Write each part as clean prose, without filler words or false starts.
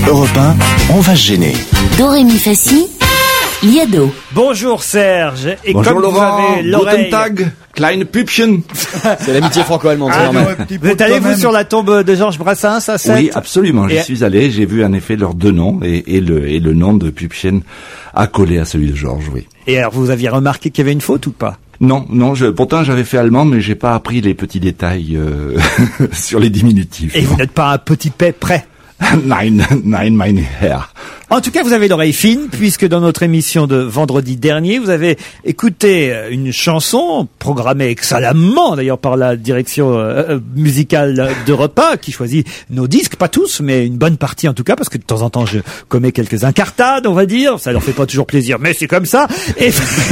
Europe 1, on va se gêner. Do, ré, mi, fa, si, Liado. Bonjour Serge. Et bonjour comme Laurent, vous avez l'oreille... Guten Tag, kleine Püppchen. C'est l'amitié franco-allemande, c'est normal. Vous êtes allé, vous, sur la tombe de Georges Brassens à Sète? Oui, absolument, j'y suis allé, j'ai vu en effet leurs deux noms, et le nom de Püppchen accolé à celui de Georges, oui. Et alors, vous aviez remarqué qu'il y avait une faute ou pas? Non, pourtant j'avais fait allemand, mais j'ai pas appris les petits détails sur les diminutifs. Et vous n'êtes pas un petit P près? Nein, mein Herr. En tout cas, vous avez l'oreille fine, puisque dans notre émission de vendredi dernier, vous avez écouté une chanson programmée excellemment, d'ailleurs, par la direction musicale d'Europe 1, qui choisit nos disques, pas tous, mais une bonne partie en tout cas, parce que de temps en temps, je commets quelques incartades, on va dire. Ça leur fait pas toujours plaisir, mais c'est comme ça. Et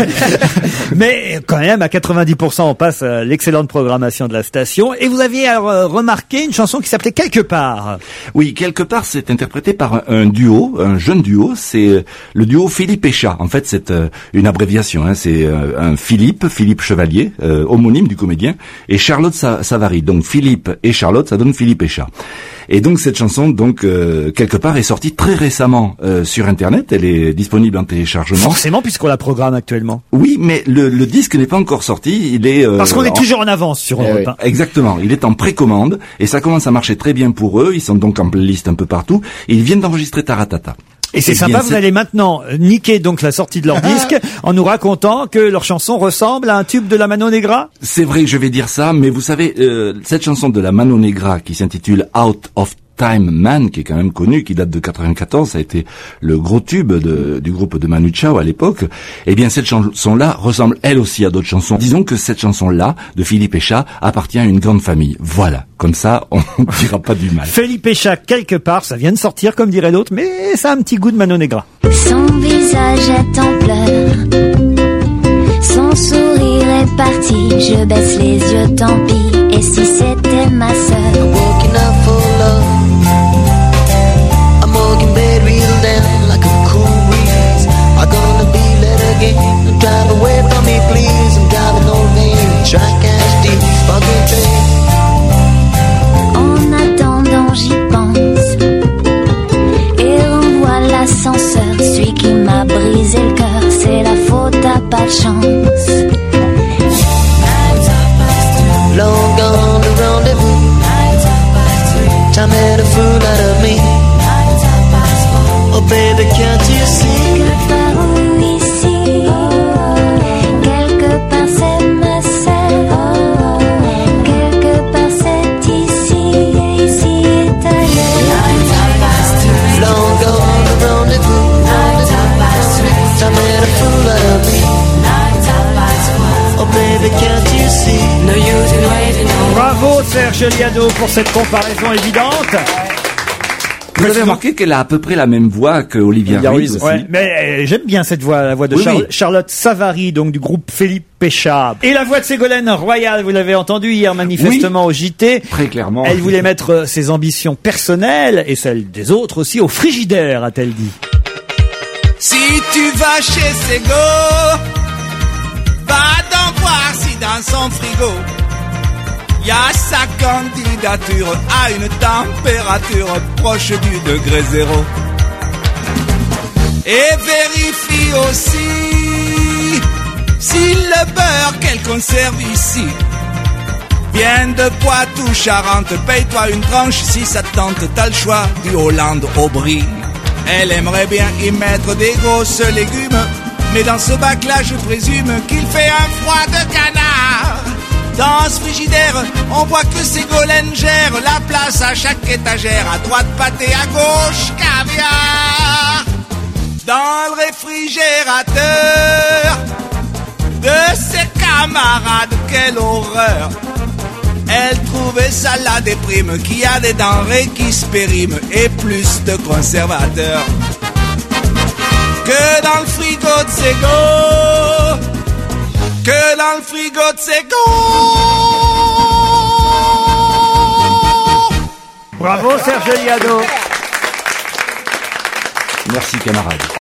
mais quand même, à 90%, on passe à l'excellente programmation de la station. Et vous aviez alors remarqué une chanson qui s'appelait Quelque part. Oui, Quelque part, c'est interprété par un duo, un jeune duo, c'est le duo Philippe et Chat. En fait, c'est une abréviation, hein, c'est un Philippe Chevalier, homonyme du comédien, et Charlotte Savary. Donc Philippe et Charlotte, ça donne Philippe et Chat. Et donc cette chanson, Quelque part, est sortie très récemment sur Internet. Elle est disponible en téléchargement. Forcément, puisqu'on la programme actuellement. Oui, mais le disque n'est pas encore sorti. Il est parce qu'on est toujours en avance sur Europe 1. Exactement. Il est en précommande et ça commence à marcher très bien pour eux. Ils sont donc en playlist un peu partout. Et ils viennent d'enregistrer Taratata. Et c'est sympa, vous allez maintenant niquer donc la sortie de leur disque en nous racontant que leur chanson ressemble à un tube de la Mano Negra. C'est vrai que je vais dire ça, mais vous savez, cette chanson de la Mano Negra qui s'intitule Out of Time Man, qui est quand même connu, qui date de 94, ça a été le gros tube du groupe de Manu Chao à l'époque. Eh bien, cette chanson-là ressemble elle aussi à d'autres chansons. Disons que cette chanson-là, de Philippe et Chat, appartient à une grande famille. Voilà. Comme ça, on ne dira pas du mal. Philippe et Chat, Quelque part, ça vient de sortir, comme dirait l'autre, mais ça a un petit goût de Mano Negra. Son visage est en pleurs, son sourire est parti, je baisse les yeux, tant pis, et si c'était ma sœur. I'm walking up for love, I'm walking bed real down like a cool breeze. I'm gonna be let again, drive away from me please. I'm driving old man, try cash deep, fucking train. En attendant j'y pense, et renvoie l'ascenseur, celui qui m'a brisé le cœur, c'est la faute à pas de chance. Long gone the rendezvous, time had a fool out of me. Oh baby, can't you see? Quelque part où ici, quelque part c'est ma sœur, quelque part c'est ici, et ici est ailleurs. Long gone the rendezvous, time had a fool out of me. Oh baby, can't you see? Bravo Serge Liado pour cette comparaison évidente. Vous avez remarqué qu'elle a à peu près la même voix que Olivia Ruiz aussi. Ouais, mais j'aime bien cette voix, la voix de Oui, oui. Charlotte Savary, donc du groupe Philippe et Chat. Et la voix de Ségolène Royal, vous l'avez entendu hier manifestement au JT. Très clairement. Elle voulait mettre ses ambitions personnelles et celles des autres aussi au frigidaire, a-t-elle dit. Si tu vas chez Sego, va donc voir si dans son frigo y a sa candidature à une température proche du degré zéro. Et vérifie aussi si le beurre qu'elle conserve ici vient de Poitou-Charentes. Paye-toi une tranche si ça te tente, t'as le choix du Hollande au brie. Elle aimerait bien y mettre des grosses légumes, mais dans ce bac-là, je présume qu'il fait un froid de canard. Dans ce frigidaire, on voit que Ségolène gère la place à chaque étagère. À droite, pâté, à gauche, caviar. Dans le réfrigérateur de ses camarades, quelle horreur. Elle trouvait ça la déprime, qu'il y a des denrées qui se périment et plus de conservateurs que dans le frigo de Sego, que dans le frigo de Sego. Bravo Serge Liado. Merci camarade.